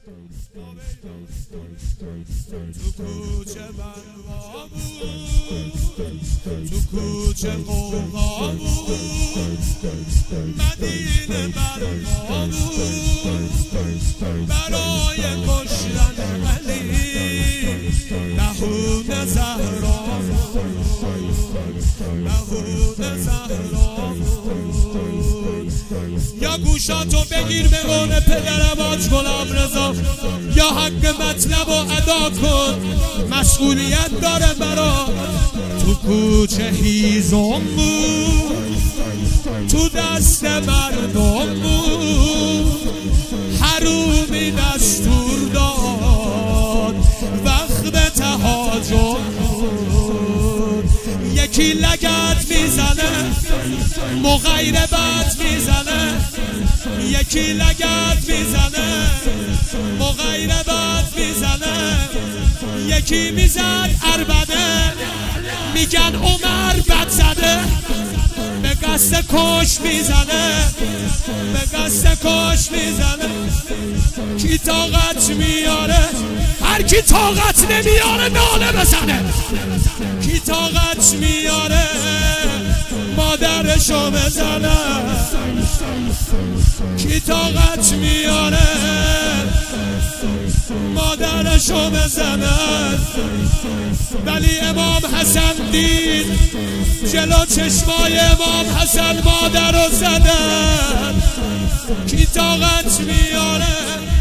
تو کوچه بلوا بود، تو کوچه قوقا بود، مدینه بلوا بود برای کشتن علی. بهونه زهرا بهونه زهرا بود. یا گوشاتو بگیر به قول پدرم حاج غلام رضا، یا حق مطلب و ادا کن، مسئولیت داره برا. تو کوچه هیزم بود، تو دست مردم بود، حرومی دستور داد وقت تهاجم بود. یکی لگد میزنه مغیربت میزنه، یکی لگد میزنه مغیربت میزنه، یکی میزد عربده میگن عمر بد زده. به قصد کش میزنه به قصد کش میزنه. کی طاقت میاره؟ هر کی طاقت نمیاره ناله بزنه. کی طاقت میاره مادرشو بزنه. کی طاقت میاره مادرشو بزنه. ولی امام حسن دید جلو چشمای امام حسن مادر رو زدن. کی طاقت میاره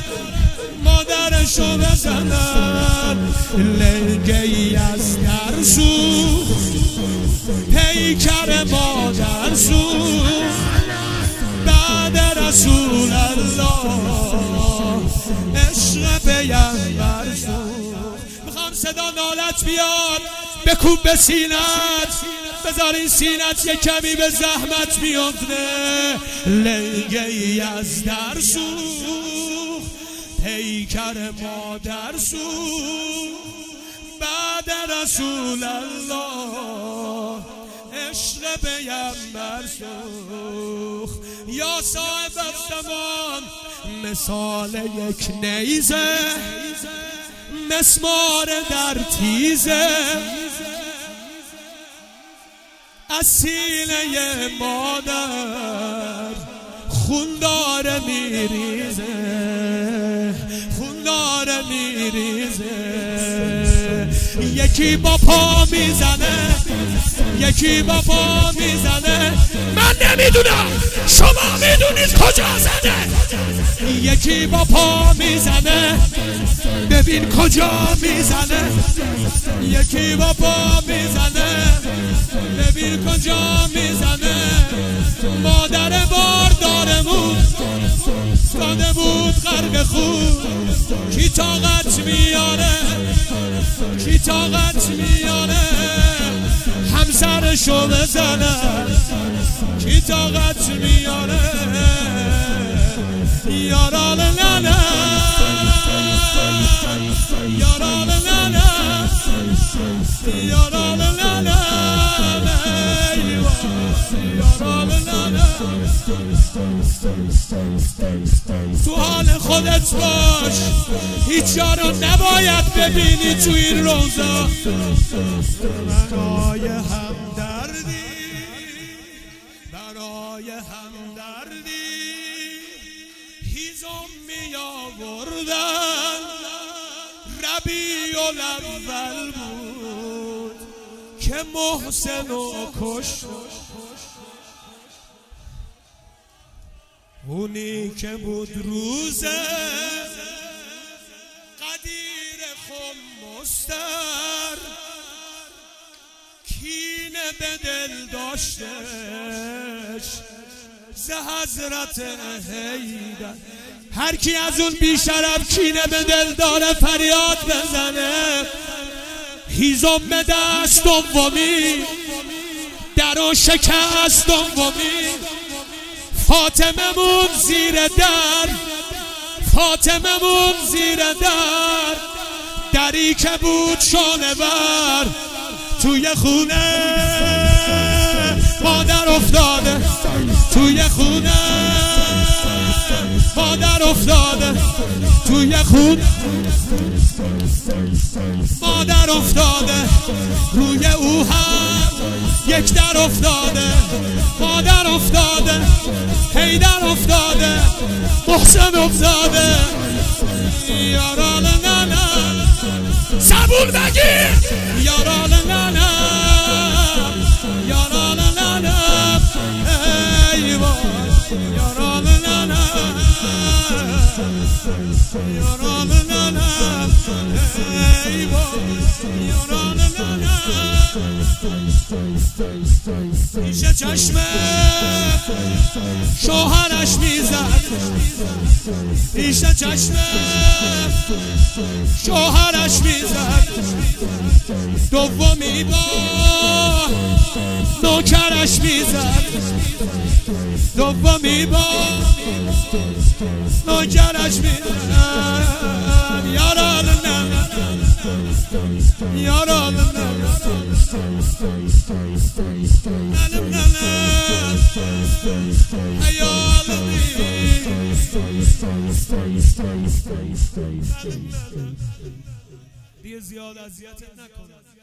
مادرشو بزنن. لنگه‌ای از در سوخت پیکر مادر سوخت بعد رسول الله عشق پیغمبر سوخت. میخوام صدا نالت بیاد، بکوب به سینت، بذار این سینت یک کمی به زحمت بیفته. لنگه‌ای از در سوخت پیکر مادر سوخت بعد رسول الله عشق پیغمبر سوخت. یا صاحب الزمان مثال یک نیزه، مسمار در تیزه، از سینه مادر خون داره میریزه، خون داره میریزه. یکی با پا میزنه یکی با پا میزنه. من نمیدونم شما میدونید کجا زده. یکی با پا میزنه ببین کجا میزنه. یکی با پا میزنه ببین کجا میزنه. مادر باردارمون داده بود غرق خون. کی طاقت میاره کی طاقت میاره همسرشو بزنه. کی طاقت میاره یارال ننه یارال ننه یارال ننه یارال ننه. تو حال خودت باش، هیچ جا رو نباید ببینی تو این روزا. برای همدردی برای همدردی هیزم می آوردن. ربیع الاول بود که محسن و کشت، اونی که بود روزه قدیر خمستر، کینه به دل داشتش ز حضرت حیدر. هر کی از اون بیشرف کینه به دل داره فریاد بزنه. هیزم به دست دومی در و شکست دومی. فاطمه مون زیر در فاطمه مون زیر در. دری که بود شانه بر توی خونه مادر افتاده. توی خونه مادر مادر افتاده توی خون، مادر افتاده روی او هم یک در افتاده، مادر افتاده، حیدر افتاده، محسن افتاده. یاران ننم زبون بگیر، یاران ننم، یاران ننم، ای وای یاران ننم، یاران ننم، ای وای یاران ننم. پیش چشم شوهرش میزد، پیش چشم شوهرش میزد، دومی با نوکرش میزد، دومی با نوکرش میزد. یاران نه، یاران نه، ننم ننم، ایالمی دیگه زیاد اذیتت نکنم.